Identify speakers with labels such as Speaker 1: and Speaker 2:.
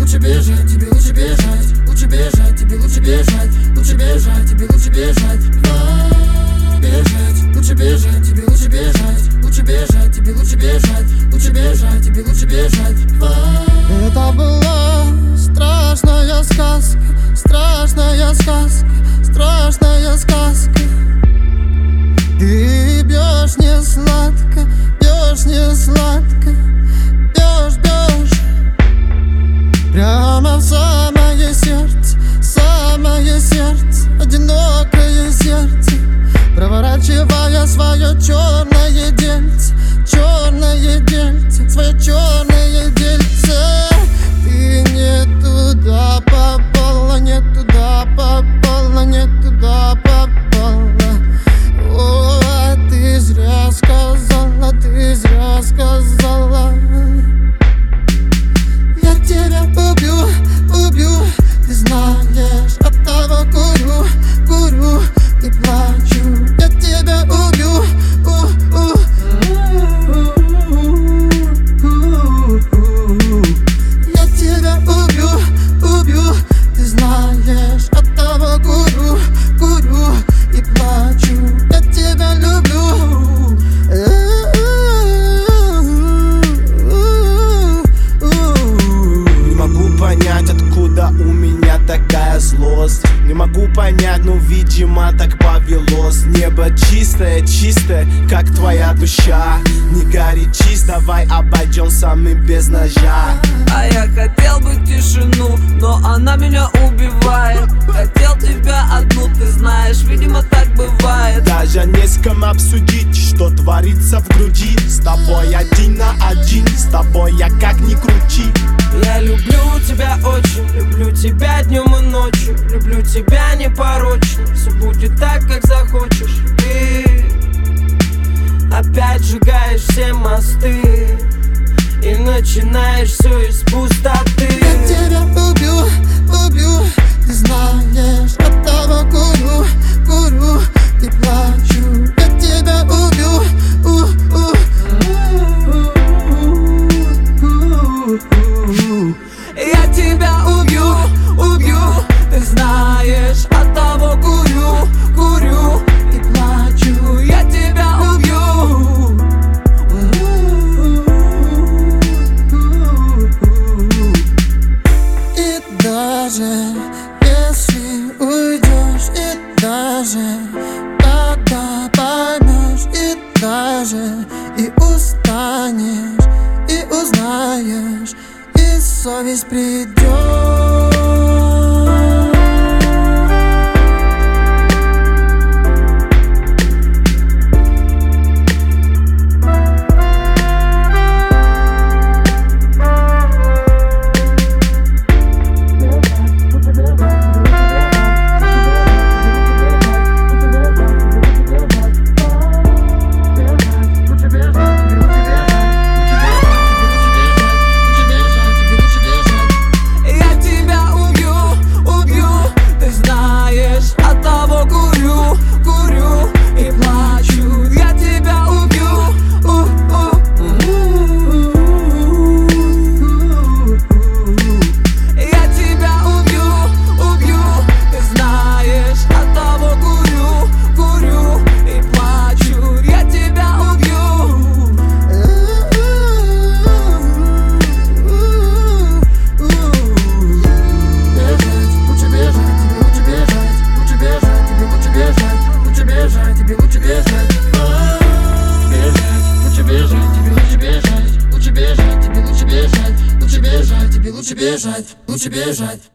Speaker 1: лучше бежать, тебе лучше бежать, лучше бежать, тебе лучше бежать, лучше бежать, тебе лучше бежать, бежать, лучше бежать, тебе лучше бежать, лучше бежать, тебе лучше бежать, лучше бежать, тебе лучше бежать.
Speaker 2: Это была страшная сказка, страшная сказка, страшная сказка. Ты бьешь не сладко, бьешь не сладко, бьешь, бьешь прямо в самое сердце, одинокое сердце, проворачивая свое черное дельце, свое черное дельце. Ты не туда попала, не туда попала, не туда попала. О, ты зря сказала, ты зря сказала. Я тебя убью, убью, ты знаешь, от того курю, курю и плачу. Я тебя убью, я тебя убью, убью, ты знаешь, от того курю, курю и плачу. Я тебя люблю.
Speaker 3: Не могу понять, откуда у меня такая злость. Не могу понять, но видимо так повелось. Небо чистое, чистое, как твоя душа. Не горячись, давай обойдемся мы без ножа.
Speaker 4: А я хотел бы тишину, но она меня убивает. Хотел тебя одну, ты знаешь, видимо так бывает.
Speaker 3: Даже не с кем обсудить, что творится в груди. С тобой один на один, с тобой я как ни крути.
Speaker 4: Я люблю тебя очень, люблю тебя днем и ночью, люблю тебя непорочно. Все будет так, как захочешь. Ты опять сжигаешь все мосты и начинаешь все из пустоты.
Speaker 2: Я тебя убью, убью, ты знаешь, от того курю, курю и плачу. Я тебя убью,
Speaker 4: я тебя убью, убью, ты знаешь, от того курю, курю и плачу. Я тебя убью.
Speaker 2: и даже если уйдешь, и даже когда поймешь, и даже и устанешь, и узнаешь, и совесть придет.
Speaker 1: Лучше бежать, лучше бежать.